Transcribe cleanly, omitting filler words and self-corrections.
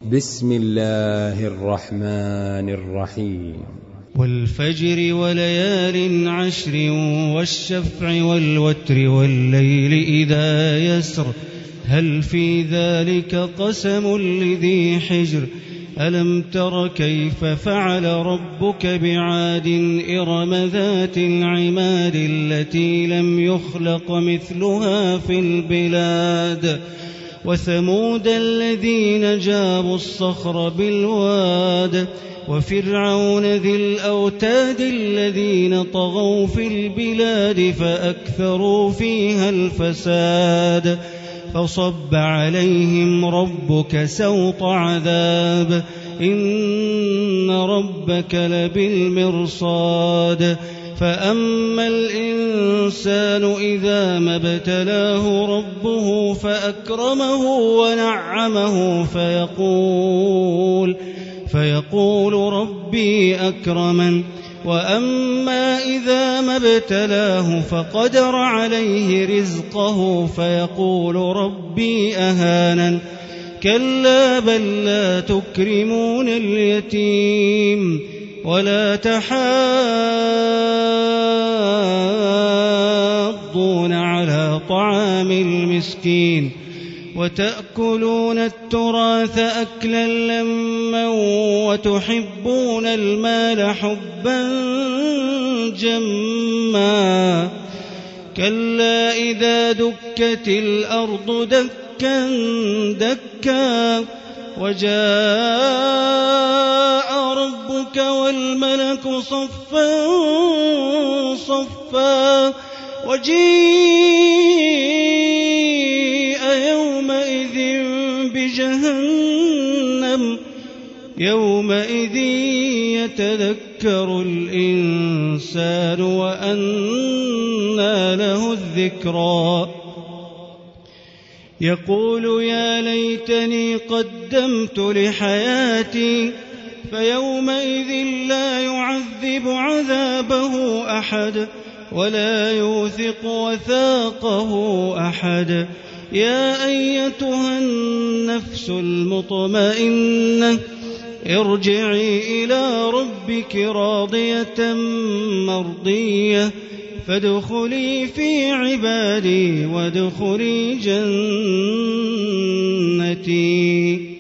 بسم الله الرحمن الرحيم. والفجر وليال عشر والشفع والوتر والليل إذا يسر هل في ذلك قسم لذي حجر ألم تر كيف فعل ربك بعاد إرم ذات العماد التي لم يخلق مثلها في البلاد وثمود الذين جابوا الصخر بالواد وفرعون ذي الأوتاد الذين طغوا في البلاد فأكثروا فيها الفساد فصب عليهم ربك سوط عذاب إن ربك لبالمرصاد فأما الإنسان إذا ما ابتلاه ربه فأكرمه ونعمه فيقول ربي أكرمن وأما إذا ما ابتلاه فقدر عليه رزقه فيقول ربي أهانن كلا بل لا تكرمون اليتيم ولا تحاضون على طعام المسكين وتأكلون التراث أكلا لما وتحبون المال حبا جما كلا إذا دكت الأرض دكا دكا وجاء ربك والملك صفا صفا وجيء يومئذ بجهنم يومئذ يتذكر الإنسان وأنى له الذكرى يقول يا ليتني قدمت لحياتي فيومئذ لا يعذب عذابه أحد ولا يوثق وثاقه أحد يا أيتها النفس المطمئنة ارجعي إلى ربك راضية مرضية فادخلي في عبادي وادخلي جنتي.